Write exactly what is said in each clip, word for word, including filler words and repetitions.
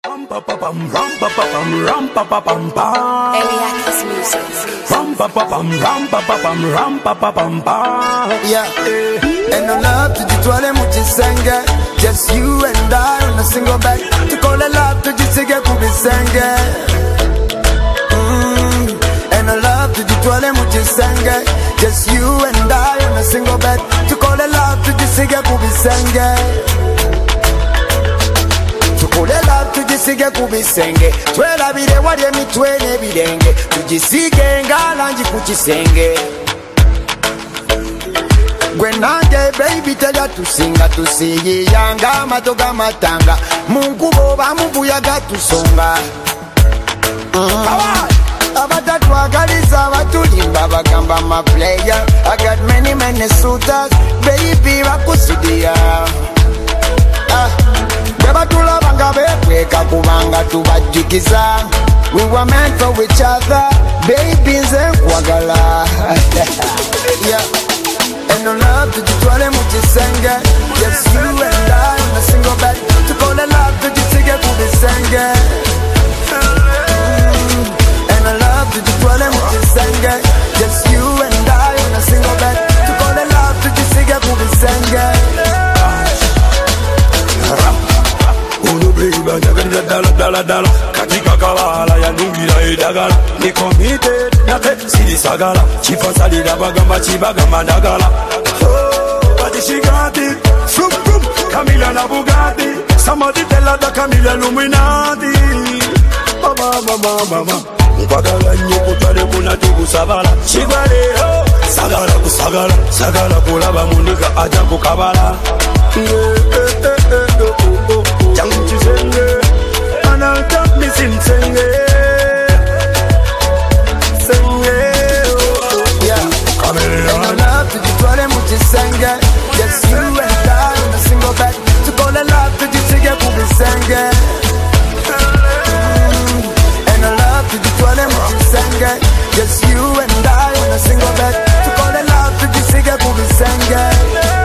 Rum pa pa pam, rum pa pa pam, rum pa pa pam pam. Eliakis Music. Rum pa pa pam, rum pa pa pam, rum pa pa pam pam. Yeah, and no love to the toilet muchisenge. Just you and I on a single bed. To call a love to the sige kubisenge. Mm. And no love to the toilet muchisenge. Just you and I on a single bed. To call a love to the sige kubisenge. Kulela tujisige kubisenge twela bire wali emitwene birenge tujisige ngalanji kuchisenge gwe nange baby tega tusinga tusiye yanga matoga matanga munkubo bamubuyaga tusonga abatatwagaliza batulimba bagamba ma player. I got many many suitors baby bakusidia Bebatulabanga bekweka kubanga tubajikiza. We were meant for each other, baby nze nkwagala. Yeah, and no love to jitwale muchisenge. Just you and I on a single bed. To call a love to jisige kubisenge. Mm. And no love to jitwale muchisenge. Just you and I on a single bed. To call a love to jisige kubisenge. Baby, nyagalira dala dala dala katika kabala ya nungira edagala ni committed nate sirisagala chifasalira bagamba chibagamba ndagala oh but she got it from from Camila na Bugatti somebody tell her that Camila Illuminati mama mama mama mpagala nyo kutwale kuna tukusabala chigwale oh sagala kusagala sagala kulaba munika aja kukabala yeah, eh, eh, eh, oh, oh, oh. Jangu senge, ana top me sim senge, senge. Yeah, come in. No love to the toilet muchisenge. Just you and I on a single bed. To call a love to the sige kubisenge. And no love to the toilet muchisenge. Just you and I on a single bed. To call a love to the sige kubisenge.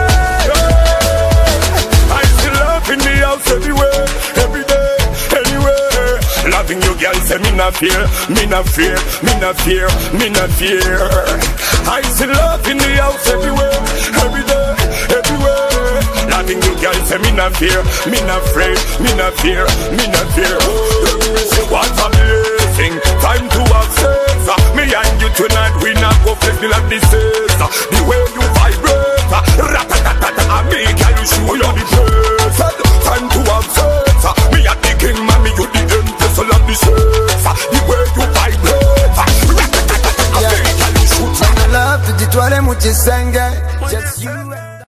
In the house everywhere, every day, anywhere. Loving you, girl, say me not fear, me not fear, me not fear, me not fear. I see love in the house everywhere, every day, everywhere. Loving you, girl, say me not fear, me not afraid, me not fear, me not fear. What a blessing, time to have sex. Me and you tonight, we not go flex the like this is. The way you vibrate, ratatatata, I make you show you the place. Time to have sex. Me a the king, mommy, you the empress of the sex. The way you vibrate, ratatatata, I make you shoot. Love to the toilet muchisenge. Just you.